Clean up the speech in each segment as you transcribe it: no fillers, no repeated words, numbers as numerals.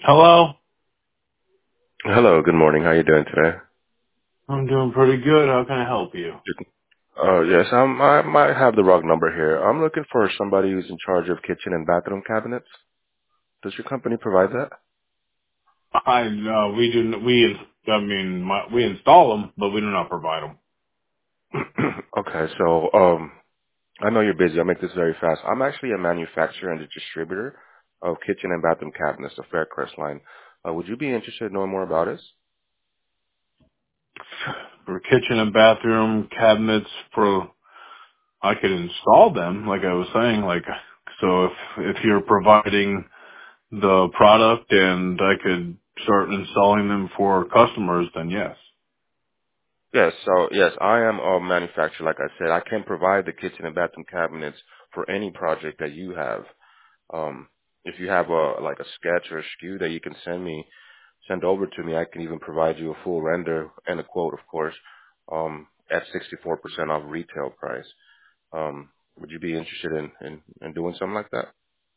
Hello? Hello, good morning. How you doing today? I'm doing pretty good. How can I help you? Yes, I might have the wrong number here. I'm looking for somebody who's in charge of kitchen and bathroom cabinets. Does your company provide that? We do, we install them, but we do not provide them. Okay, so I know you're busy. I'll make this very fast. I'm actually a manufacturer and a distributor of kitchen and bathroom cabinets, the Faircrest line. Would you be interested in knowing more about us? For kitchen and bathroom cabinets I could install them, like I was saying, so if you're providing the product and I could start installing them for customers, then yes. Yes, so yes, I am a manufacturer. Like I said, I can provide the kitchen and bathroom cabinets for any project that you have. Um, if you have a sketch or a SKU that you can send over to me, I can even provide you a full render and a quote, of course, at 64% off retail price. Would you be interested in doing something like that?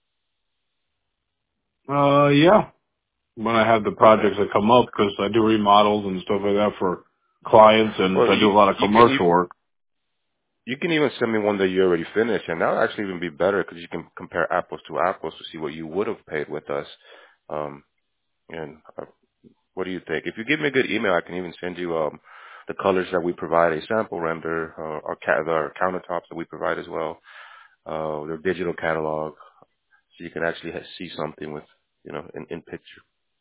Yeah. When I have the Okay. projects that come up, because I do remodels and stuff like that for clients, and Well, I do a lot of commercial work. you can even send me one that you already finished, and that'll actually even be better because you can compare apples to apples to see what you would have paid with us. Um, and What do you think? If you give me a good email, I can even send you the colors that we provide, a sample render, our countertops that we provide as well, their digital catalog, so you can actually see something with, in picture.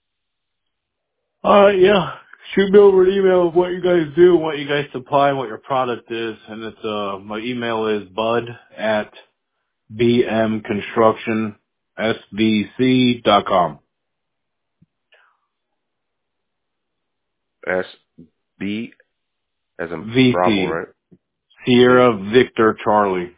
Yeah. Shoot me over an email of what you guys do, what you guys supply, and what your product is. And it's, my email is bud@bmconstructionsvc.com. SB as in Bravo, VC. right? V Sierra Victor Charlie.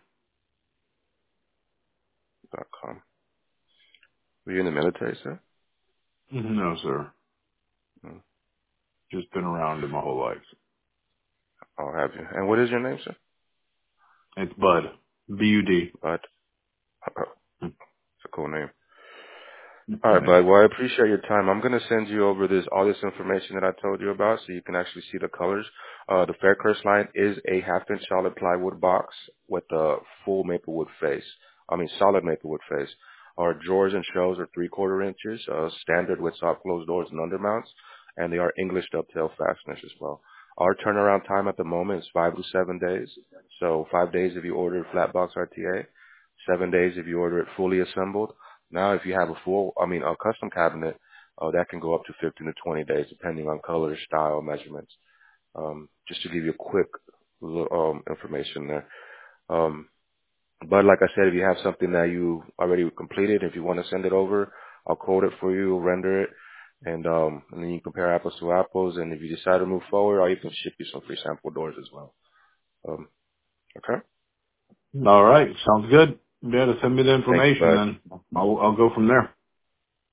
.com. Were you in the military, sir? No, sir. Mm. Just been around it my whole life. I'll have you. And what is your name, sir? It's Bud. B-U-D. Bud. It's a cool name. All right, Yeah. bud. Well, I appreciate your time. I'm gonna send you over all this information that I told you about, so you can actually see the colors. The Faircrest line is a half-inch solid plywood box with a full maplewood face. I mean, solid maplewood face. Our drawers and shelves are 3/4 inches, standard with soft closed doors and undermounts, and they are English dovetail fasteners as well. Our turnaround time at the moment is 5 to 7 days. So 5 days if you order flat box RTA, 7 days if you order it fully assembled. Now, if you have a custom cabinet, that can go up to 15 to 20 days, depending on color, style, measurements. Just to give you a quick information there. Um, but like I said, if you have something that you already completed, if you want to send it over, I'll quote it for you, render it, and then you compare apples to apples. And if you decide to move forward, I'll even ship you some free sample doors as well. Um, okay. All right. Sounds good. Yeah, to send me the Thank you, information, bud. then I'll go from there.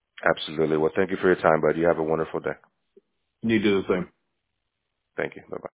Absolutely. Well, thank you for your time, bud. You have a wonderful day. You do the same. Thank you. Bye bye.